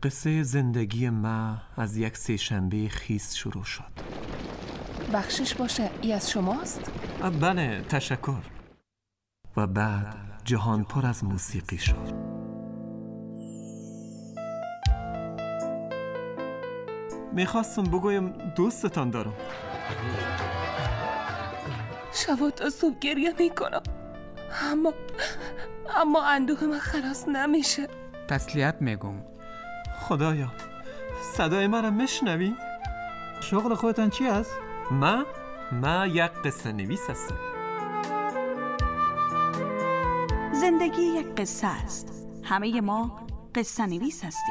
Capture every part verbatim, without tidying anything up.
قصه زندگی ما از یک سه‌شنبه خیس شروع شد. بخشش باشه، ای از شماست؟ بله، تشکر. و بعد جهان پر از موسیقی شد. میخواستم بگویم دوستتان دارم. شب تا صبح گریه میکنم، اما اما اندوه من خلاص نمیشه. تسلیت میگم. خدایا، صدای من را میشنوی؟ شغل خودتان چی است؟ ما؟ ما یک قصه نویس هستم. زندگی یک قصه است. همه ما قصه نویس هستیم.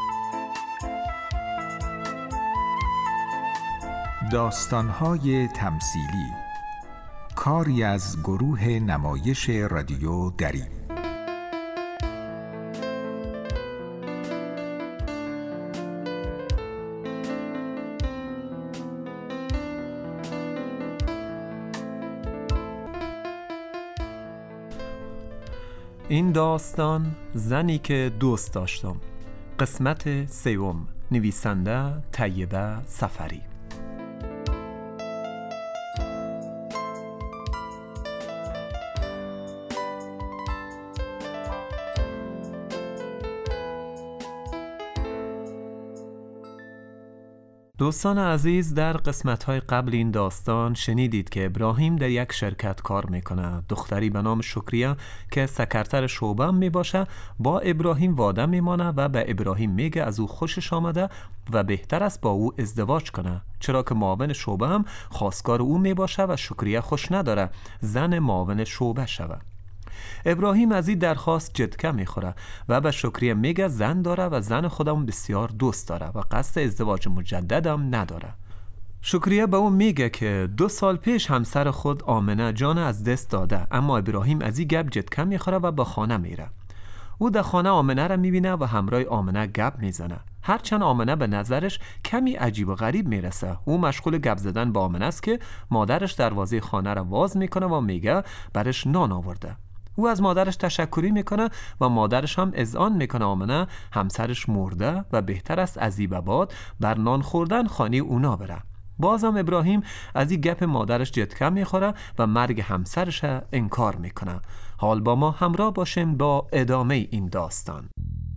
داستان‌های تمثیلی، کاری از گروه نمایش رادیو دری. این داستان زنی که دوست داشتم. قسمت سوم. نویسنده طیبه سفری. دوستان عزیز، در قسمت‌های قبل این داستان شنیدید که ابراهیم در یک شرکت کار میکنه. دختری به نام شکریه که سکرتر شعبه هم میباشه با ابراهیم واده میمانه و به ابراهیم میگه از او خوشش آمده و بهتر است با او ازدواج کنه، چرا که معاون شعبه هم خواستگار او میباشه و شکریه خوش نداره زن معاون شعبه شوه. ابراهیم از این درخواست جدکه میخوره و به شکریه میگه زن داره و زن خودم بسیار دوست داره و قصد ازدواج مجددم نداره. شکریه به اون میگه که دو سال پیش همسر خود آمنه جان از دست داده، اما ابراهیم از این گپ جدکه میخوره و به خانه میره. او در خانه آمنه را میبینه و همراه آمنه گپ میزنه. هرچند آمنه به نظرش کمی عجیب و غریب میرسه، او مشغول گپ زدن با آمنه است که مادرش دروازه خانه را باز میکنه و میگه برش نان آورده. او از مادرش تشکری میکنه و مادرش هم اذعان میکنه آمنه همسرش مرده و بهتر است از این به بعد بر نان خوردن خانه اونا بره. بازم ابراهیم از این گپ مادرش جدکه میخوره و مرگ همسرش انکار میکنه. حال با ما همراه باشیم با ادامه این داستان.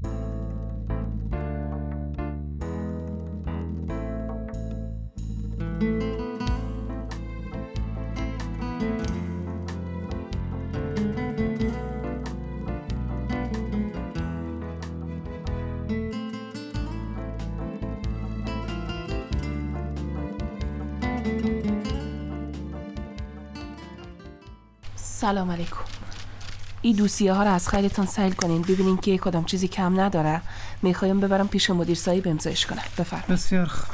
سلام علیکم. این دوسیه ها رو از خیرتان سیل کنین، ببینین که کدام چیزی کم نداره. میخوایم ببرم پیش مدیر صاحب امضاش کنه. بفرمایید. بسیار خوب.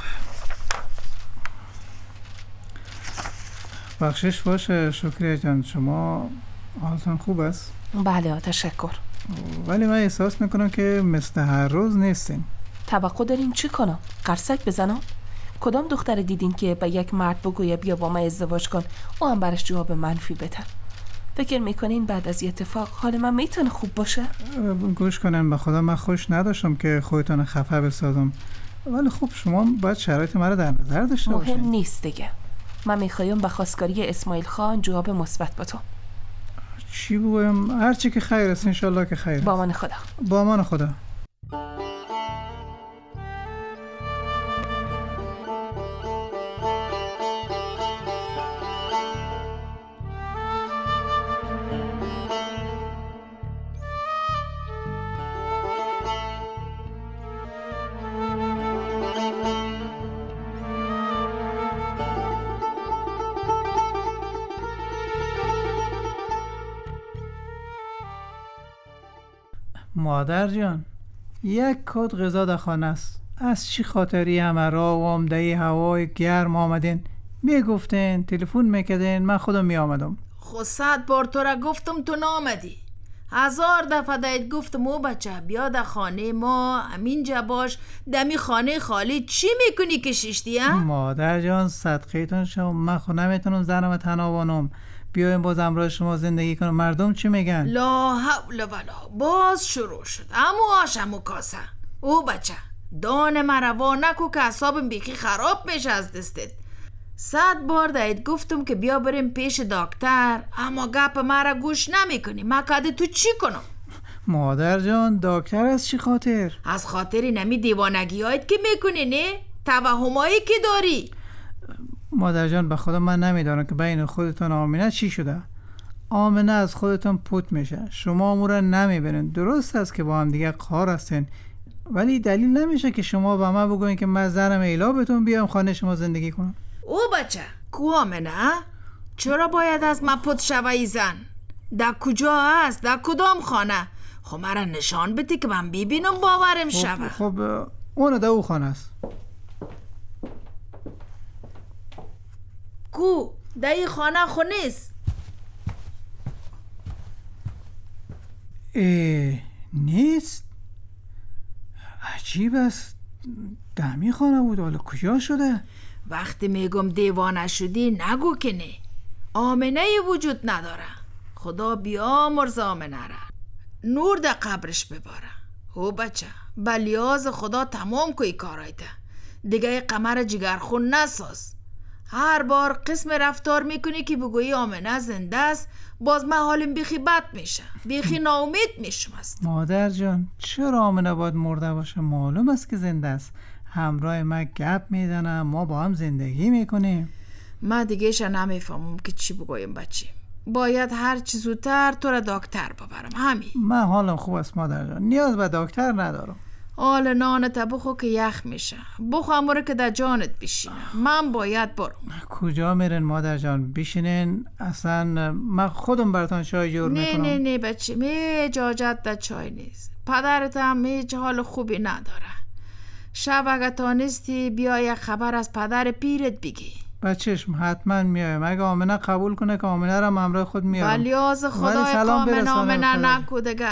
بخشش باشه شکریه جان، شما حالتان خوب است؟ بله تشکر. ولی من احساس میکنم که مثل هر روز نیستین. توقع دارین چی کنم؟ قرصک بزنم؟ کدام دختر دیدین که به یک مرد بگویه بیا با من ازدواج کن او هم برش جواب منفی بده؟ فکر میکنین بعد از اتفاق حال من میتونه خوب باشه؟ گوش کنن، به خدا من خوش نداشتم که خودتون خفه بسازم، ولی خب شما باید شرایط مرا در نظر داشته باشین. مهم نیست دیگه. من میخوایم به خواستگاری اسماعیل خان جواب مثبت بدم. چی بگویم؟ هر چی که خیر است انشالله که خیر است. با امان خدا. با امان خدا. مادر جان، یک کد غذا در خانه است. از چی خاطری همه را و آمده هوای گرم آمدین؟ میگفتین، تلفن میکردین، من خودم میآمدم. خود صد بار تو را گفتم تو نامدی. هزار دفعه دایت گفتم او بچه بیا در خانه ما، همینجا باش، دمی خانه خالی چی میکنی که ششتی ها؟ مادر جان صدقیتون شما، من خود نمیتونم زنم تناوانم. بیایم باز امروز شما زندگی کنم. مردم چی میگن؟ لا حول ولا. باز شروع شد. امو آش امو کاسه. او بچه دان مروا نکو که اعصابم بیخی خراب میشه از دستت. صد بار دایت گفتم که بیا بریم پیش دکتر، اما گپ مرا گوش نمیکنی. ما کده تو چی کنم؟ مادر جان دکتر از چی خاطر؟ از خاطری نمی دیوانگی هایت که میکنی نه؟ توهمایی که داری. مادر جان به خدا من نمیدانم که بین خودتون آمینه چی شده. آمینه از خودتون پوت میشه، شما امور نمیبینین. درست است که با هم دیگه قهار هستین، ولی دلیل نمیشه که شما به من بگوین که من زنم ایلا بهتون بیام خانه شما زندگی کنم. او بچه کو آمینه؟ چرا باید از من پوت شوه ای زن؟ در کجا هست؟ در کدام خانه؟ خب مرا نشان بده که من ببینم باورم شوه. خب, خب اون در او خانه است. کو در این خانه خو نیست؟ اه نیست؟ عجیب است. دمی خانه بود، حالا کجا شده؟ وقتی میگم دیوانه شدی نگو که نه. آمنه وجود نداره. خدا بیامرز آمنه را، نور در قبرش بباره. او بچه بلیاز خدا تمام کوی کارایده دیگه. قمر جگرخون نساز. هر بار قسم رفتار میکنی که بگویی آمنه زنده است، باز من حالم بیخی بد میشه، بیخی ناامید میشم است. مادر جان چرا آمنه باید مرده باشه؟ معلوم است که زنده است. همراه ما گپ میزنه، ما با هم زندگی میکنیم. من دیگه شا نمیفهمم که چی بگویم بچه. باید هر چی زودتر تو را دکتر ببرم. همین. من حالم خوب است مادر جان، نیاز به دکتر ندارم. حال نانت بخو که یخ میشه. بخو اموره که در جانت بشینه. من باید برم. کجا میرن مادر جان؟ بشینین، اصلا من خودم براتون چای جور نه میکنم. نه نه بچه، می اجازت در چای نیست. پدرت هم هیچ حال خوبی نداره. شب اگه تانستی بیا یک خبر از پدر پیرت بگی. بچه‌شم حتما میایم. اگه آمنه قبول کنه که آمنه را همراه خود میارم. ولی از خدای کامن آمنه نکو دگه.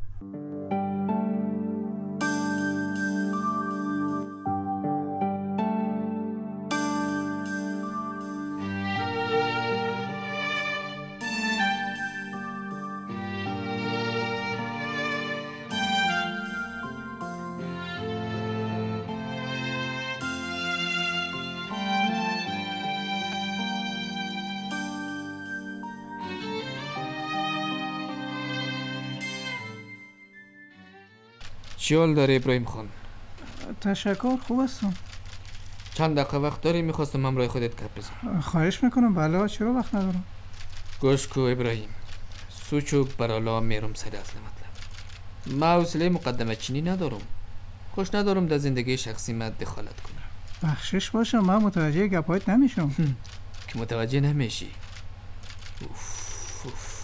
چی حال داره ابراهیم خان؟ تشکر، خوب هستم. چند دقیقه وقت داری؟ میخواستم همراه خودت گپ بزنم. خواهش میکنم. بله چرا وقت ندارم. گوش کو ابراهیم، سوچو برالا میرم سر اصل مطلب. من حوصله مقدمه چینی ندارم. خوش ندارم در زندگی شخصی من دخالت کنم. بخشش باشه، من متوجه گپایت نمیشم. که متوجه نمیشی. اوف اوف.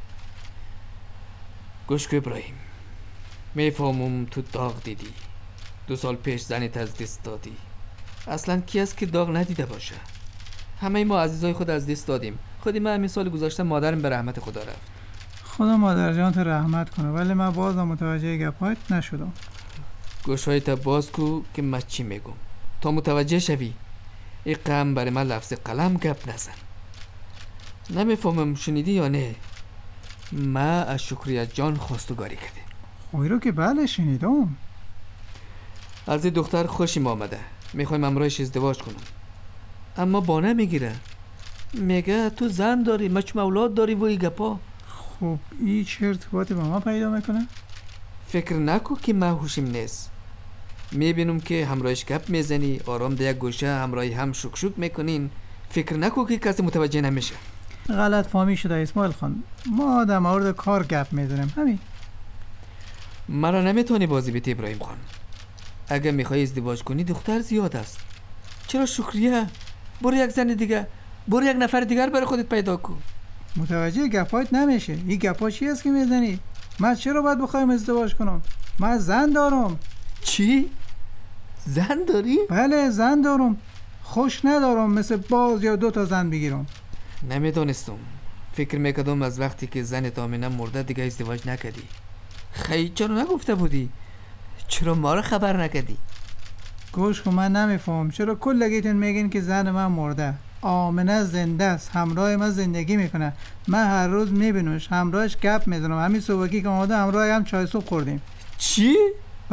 گوش کو ابراهیم، میفهمم تو داغ دیدی. دو سال پیش زنت از دست دادی. اصلا کی است که داغ ندیده باشه؟ همه ما عزیزای خود از دست دادیم. خودی من همین سال گذشته مادرم به رحمت خدا رفت. خدا مادر جان تو رحمت کنه، ولی من باز متوجه گپایت نشدم. گوشهایت باز کو که من چی میگم تا متوجه شوی. این قم برای من لفظ قلم گپ نزن. نمیفهمم شنیدی یا نه؟ من از شکریه جان خواستگاری کرده. خوی رو که بله شنیدم. از این دختر خوشیم آمده. میخوایم امرایش ازدواج کنم، اما با نمیگیره. میگه تو زن داری، مچم اولاد داری و ای گپا. خب این چه ارتباطی با ما پیدا میکنه؟ فکر نکو که من هوشیم نیست. میبینم که همراهش گپ میزنی، آرام در یک گوشه همراهی هم شک شک میکنین. فکر نکو که کسی متوجه نمیشه. غلط فهمی شده اسماعیل خان. ما در مورد کار گپ میزنیم. همین. مرا نمیتونی بازی بیتی ابراهیم خان. اگه میخوای ازدواج کنی دختر زیاد است. چرا شکریه؟ برو یک زن دیگه، برو یک نفر دیگر برای خودت پیدا کن. متوجه گپایت نمیشه. این گپا چی است که میزنی؟ من چرا باید بخوایم ازدواج کنم؟ من زن دارم. چی؟ زن داری؟ بله زن دارم. خوش ندارم مثل باز یا دو تا زن بگیرم. نمیدونستم. فکر میکردم از وقتی که زنت آمینه مرده دیگه ازدواج نکردی. خیلی چرا نگفته بودی؟ چرا ما رو خبر نکردی؟ گوش کن، من نمیفهم چرا کلگیتون میگین که زن من مرده. آمنه زنده است، همراه من زندگی میکنه. من هر روز میبینمش، همراهش گپ میزنم. همین صبحی که اومده همراه هم چای صبح خوردیم. چی؟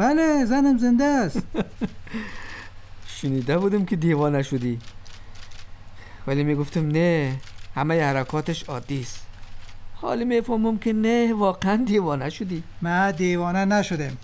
بله زنم زنده است. شنیده بودم که دیوانه شدی، ولی میگفتم نه، همه حرکاتش عادی است. حالا میفهمم که نه، واقعا دیوانه شدی. من دیوانه نشدم.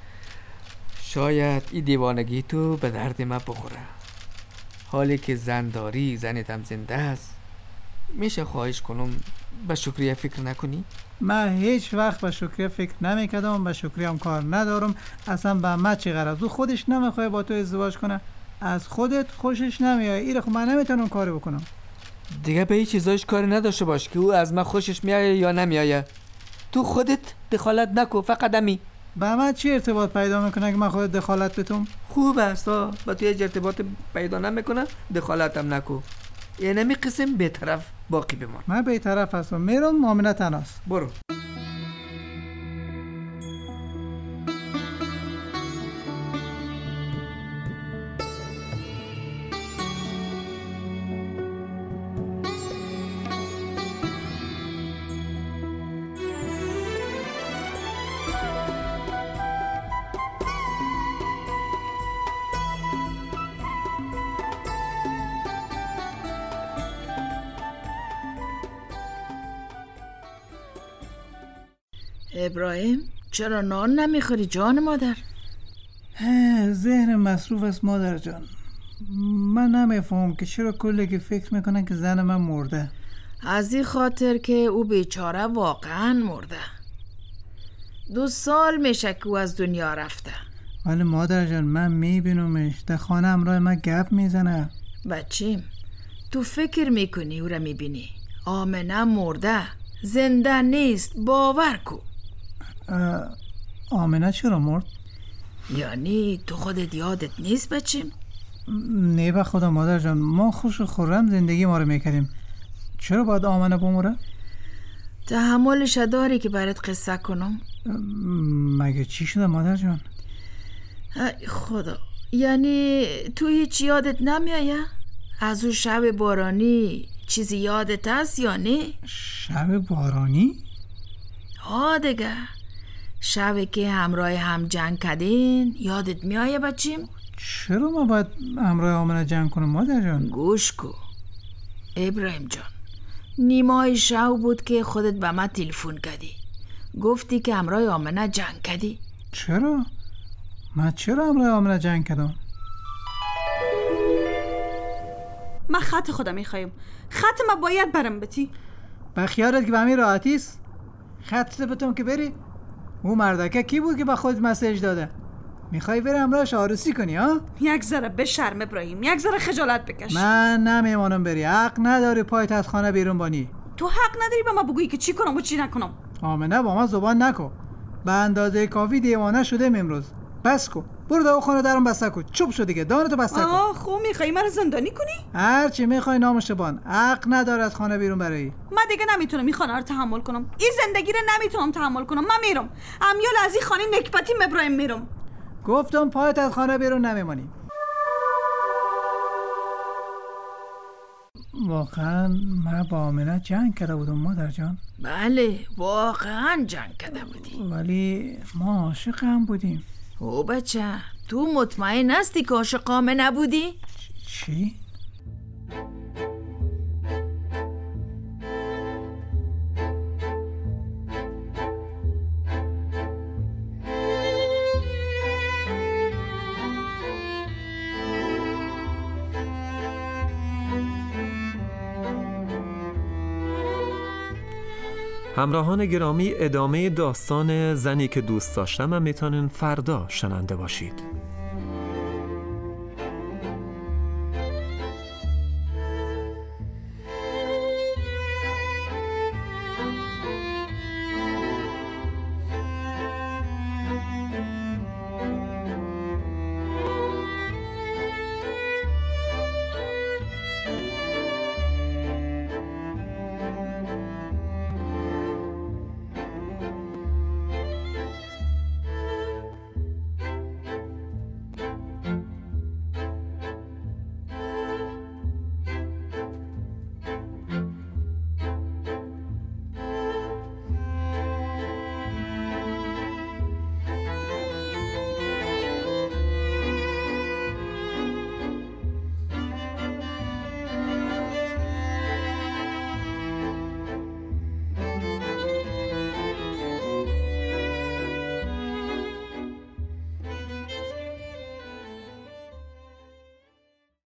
شاید این دیوانگی تو به درد من بخوره. حالی که زن داری، زنتم زنده است، میشه خواهش کنم به شکریه فکر نکنی؟ من هیچ وقت به شکریه فکر نمیکردم، به شکریه هم کار ندارم. اصلا به من چی غرض؟ او خودش نمیخواد با تو ازدواج کنه، از خودت خوشش نمیاد. ایره خب من نمیتونم کاری بکنم. دیگه به این چیزایش کاری نداشته باش که او از من خوشش میایه یا نمیایه. تو خودت دخالت نکن، فقط امی. به من چی ارتباط پیدا میکنه که من خودت دخالت بتم؟ خوب است ها، با تو هیچ ارتباط پیدا نمیکنه، دخالتم نکن. یه نمی قسم به طرف باقی بمان. من به طرف هستم، میرم. مؤمنه تناس برو. ابراهیم چرا نان نمیخوری جان مادر؟ ذهن مصروف است مادر جان. من نمیفهم که چرا کلی که فکر میکنن که زن من مرده. از این خاطر که او بیچاره واقعا مرده. دو سال میشه که او از دنیا رفته. ولی مادر جان من میبینمش در خانه همراه من گپ میزنه. بچیم تو فکر میکنی او را میبینی؟ آمنه مرده، زنده نیست، باور کو. آمنه چرا مرد؟ یعنی تو خودت یادت نیست بچیم؟ نه به خدا مادر جان، ما خوش و خرم زندگی ما رو میکردیم. چرا باید آمنه بموره؟ تحملش داری که برات قصه کنم؟ مگه چی شده مادر جان؟ ای خدا، یعنی تو هیچ یادت نمیایه؟ از اون شب بارانی چیزی یادت هست یا نه؟ شب بارانی؟ ها دیگه، شبی که همراه هم جنگ کردین یادت میایه بچیم؟ چرا ما باید همراه آمنه جنگ کنم مادر جان؟ گوش کو ابراهیم جان، نیمای شب بود که خودت به من تلفن کردی، گفتی که همراه آمنه جنگ کردی. چرا؟ من چرا همراه آمنه جنگ کردم؟ من خط خودم میخوایم، خط ما باید برم بتی. بخیارت که به همین راحتی است؟ خط بتون که بری؟ او مردکه کی بود که به خود مسیج داده؟ میخوای بری همراهش عروسی کنی ها؟ یک ذره به شرم ابراهیم، یک ذره خجالت بکش. من نمیمانم بری، حق نداری پایت از خانه بیرون بانی. تو حق نداری به من بگویی که چی کنم و چی نکنم. آمنه با ما زبان نکن، به اندازه کافی دیوانه شده امروز. بس کن، برو دو خانه درم بسته کن. چوب شد دیگه، دانتو بسته کن. آه خب میخوای من رو زندانی کنی؟ هر چی میخوای نامش بان، حق نداره از خانه بیرون بری. من دیگه نمیتونم این خانه رو تحمل کنم، این زندگی رو نمیتونم تحمل کنم. من میرم، امیال از این خانه نکبتی ابراهیم میرم. گفتم پایت از خانه بیرون نمیمانی. واقعا من با آمنه جنگ کرده بودم مادر جان. بله واقعا جنگ کرده بودی، ولی ما عاشق هم بودیم. او بچه تو مطمئن هستی که عاشق آمنه نبودی؟ چی؟ همراهان گرامی، ادامه داستان زنی که دوست داشتم هم میتونین فردا شنونده باشید.